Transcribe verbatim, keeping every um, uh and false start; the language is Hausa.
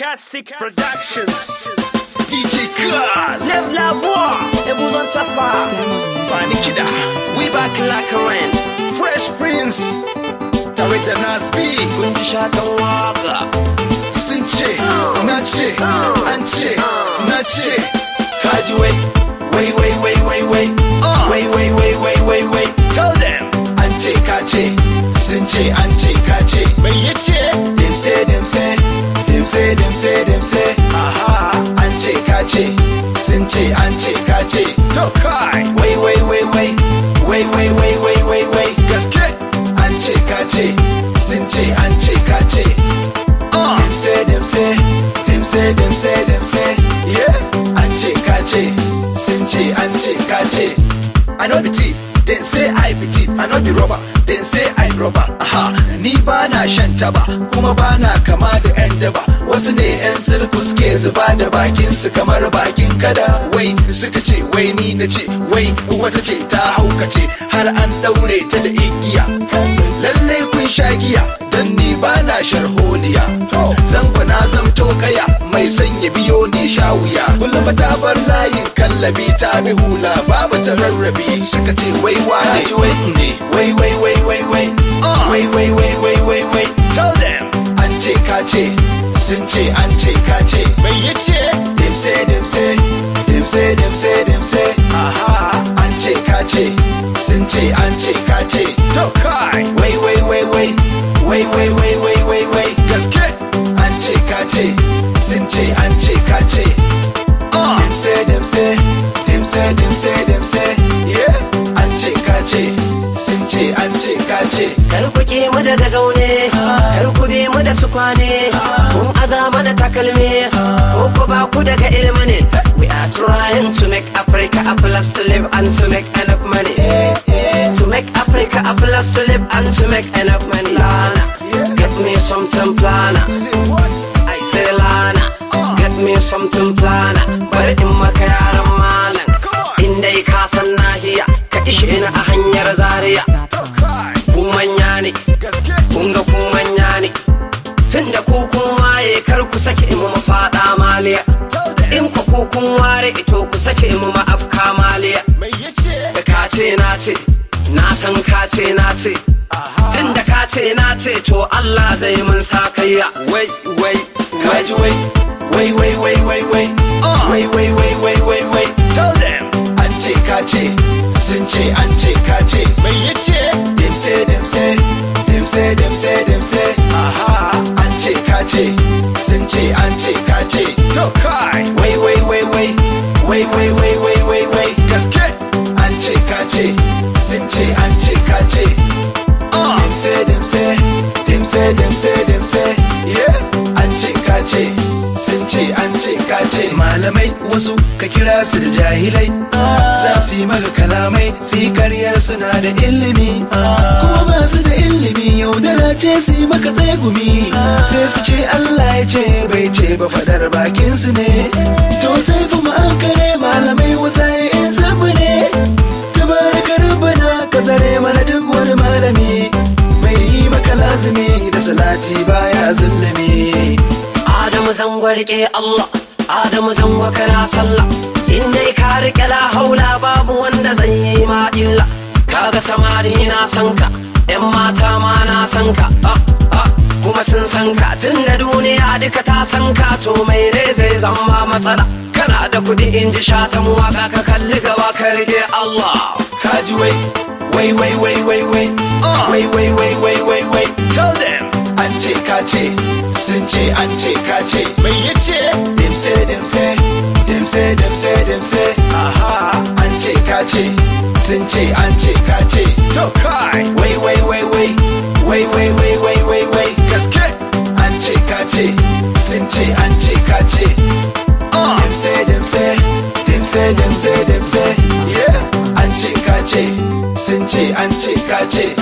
Sarcastic Productions. D J Kaz. Lève la voix et vous en tapez. Panikida. We back like a rain. Fresh Prince. Tarita Nasby. Kundi shatan waka. Sun ce, na ce, an ce, na ce. Kaji wai, wai wai wai wai wai. Wai wai wai wai wai wai. Tell them. An ce ka ce, sun ce an ce ka ce. Mai yace? Dem say dem say, dem say dem say dem say. Aha, an ce ka ce, sun ce an ce ka ce. To kai. Wai wai wai wai, wai wai wai wai wai wai. Gaske. An ce ka ce, sun ce an ce ka ce. Dem say dem say, dem say dem say dem say. Yeah, an ce ka ce, sun ce an ce ka ce. I know the tea. Then say I be tea, I know be rubber. Then say I rubber. Aha, ni ba na shan taba, kuma ba na kama da yan daba. Wasu ne yan sirkus ke zuba da bakin su kamar bakin kada. Wai suka ce, wai ni na ce, wai wata ce ta haukace, har an daure ta da igiya. Lalle kun sha giya, dan ni ba na sharholiya. Zango na zamto kaya, mai sanya biyo ne sha wuya. Kullum ta bar layin kallabi ta bi hula, babu ta rarrabe. Suka ce wai wane wai ne, wai wai wai wai wai. Wai wai wai wai wai wai. Tell them. An ce ka ce, sun ce an ce ka ce. Mai yace? Dem say dem say, dem say dem say dem say. Aha, an ce ka ce, sun ce an ce ka ce. To kai. Wai wai wai wai, wai wai wai wai wai wai. Gaske. An ce ka ce, sun ce an ce ka ce. Dem say dem say, dem say dem say dem say. Yeah, an ce ka ce, sun ce an ce ka ce. Kar ku ki mu daga zaune, kar ku bi mu da su kwane. Kun azama da takalmi, ko ku ba ku daga ilimi ne. We are trying to make Africa a place to live and to make enough money. To make Africa a place to live and to make enough money. Lana, get me something plana. I say Lana, get me something plana. Bari in maka yaran malam, inda ka san nahiya, ka ishe ni a hanyar Zaria. Ku manya ne, kun ga ku manya ne. Tunda ku kun waye kar ku sake mu mafaɗa maliya. In ku ku kun ware ito ku sake mu ma'afka maliya. Da ka ce na ce, na san ka ce na ce. Tunda ka ce na ce to Allah zai mun sakayya. Wai wai Kaji wai, wai wai wai wai wai. Wai wai wai wai wai wai. Tell them. An ce ka ce, sun ce an ce ka ce. Mai yace? Dem say dem say, dem say dem say dem say. Aha, an ce ka ce, sun ce an ce ka ce. To kai. Wai wai wai wai, wai wai wai wai wai wai. Gaske. An ce ka ce, sun ce an ce ka ce. Dem say dem say, dem say dem say dem say. Yeah, an ce ka ce, sun ce an ce ka ce. Malamai wasu ka kira su da jahilai, za su yi maka kalamai su yi karyar suna da ilimi, kuma ba su da ilimi yaudara ce su yi maka tsegumi. Sai su ce Allah ya ce bai ce ba fadar bakin su ne. To sai kuma an kare malamai wasa in samu ne. Tabaraka rabbana ka tsare mana duk wani malami mai yi maka lazimi da salati baya zulumi. Adamu zango rike Allah, Adamu zango kana sallah. In dai ka rike la haula babu wanda zai yi ma illa. Kaga samari na san ka, yan mata ma na san ka. Ah, ah, kuma sun san ka, tunda duniya duka ta san ka. To mai ne zai zama matsala? Kana da kudi in ji shatan waka ka kalli gaba ka rike Allah. Kaji wai, wai wai wai wai wai. Wai wai wai wai wai wai. Tell them. An ce ka ce, sun ce an ce ka ce. Mai yace? Dem say dem say, dem say dem say dem say. Aha, an ce ka ce, sun ce an ce ka ce. To kai. Wai wai wai wai, wai wai wai wai wai wai. Gaske. An ce ka ce, sun ce an ce ka ce. Dem say dem say, dem say dem say dem say. Yeah, an ce ka ce, sun ce an ce ka ce.